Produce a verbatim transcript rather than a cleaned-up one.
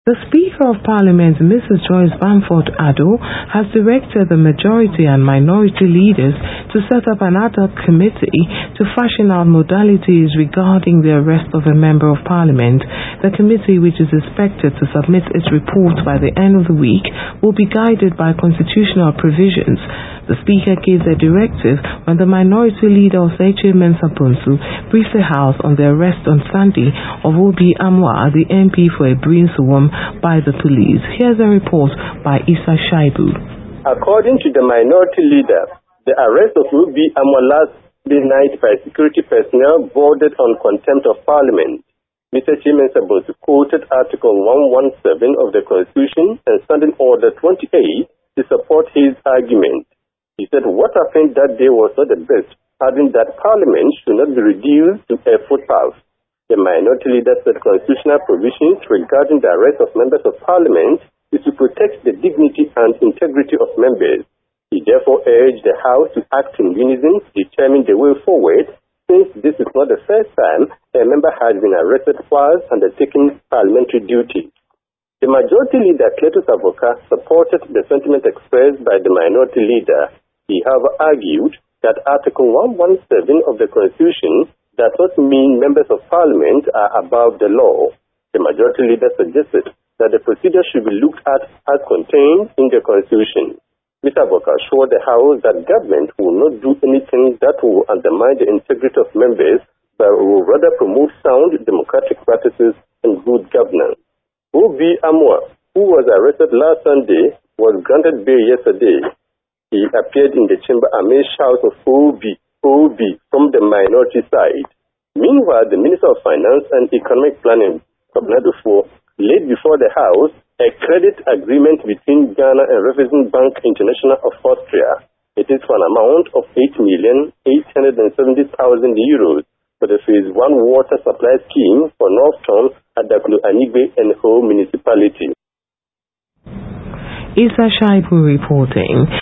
The Speaker of Parliament, Missus Joyce Bamford Addo, has directed the majority and minority leaders to set up an ad hoc committee to fashion out modalities regarding the arrest of a Member of Parliament. The committee, which is expected to submit its report by the end of the week, will be guided by constitutional provisions. The Speaker gave the directive when the Minority Leader Osechi Mensah Bonsu briefed the House on the arrest on Sunday of Obi Amwa, the M P for Ebrin-Suwom, by the police. Here's a report by Issa Shaibu. According to the Minority Leader, the arrest of Obi Amwa last night by security personnel bordered on contempt of Parliament. Mister Mensah Bonsu quoted Article one seventeen of the Constitution and Standing Order twenty-eight to support his argument. He said what happened that day was not the best, adding that Parliament should not be reduced to a footpath. The Minority Leader said constitutional provisions regarding the arrest of members of Parliament is to protect the dignity and integrity of members. He therefore urged the House to act in unison to determine the way forward, since this is not the first time a member has been arrested whilst undertaking parliamentary duties. The Majority Leader, Cletus Avoka, supported the sentiment expressed by the Minority Leader. He, however, argued that Article one seventeen of the Constitution does not mean members of Parliament are above the law. The Majority Leader suggested that the procedure should be looked at as contained in the Constitution. Mister Avoka assured the House that government will not do anything that will undermine the integrity of members, but will rather promote sound democratic practices and good governance. Obi Amwa, who was arrested last Sunday, was granted bail yesterday. He appeared in the chamber amid shouts of Obi, Obi from the minority side. Meanwhile, the Minister of Finance and Economic Planning, Kwabena Duffuor, laid before the House a credit agreement between Ghana and Raiffeisen Bank International of Austria. It is for an amount of eight million eight hundred seventy thousand euros for the Phase one water supply scheme for Northtown, Adaklu Anigbe and Ho municipality. Issa Shaibu reporting.